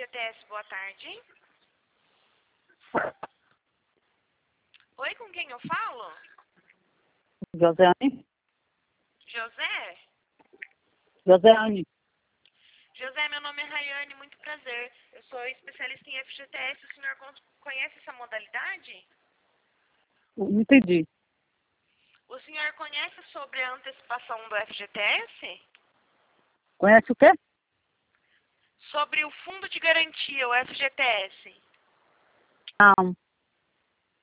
FGTS, boa tarde. Oi, com quem eu falo? Josiane? José? Josiane. José, meu nome é Rayane, muito prazer. Eu sou especialista em FGTS. O senhor conhece essa modalidade? Não entendi. O senhor conhece sobre a antecipação do FGTS? Conhece o quê? Sobre o fundo de garantia, o FGTS. Não.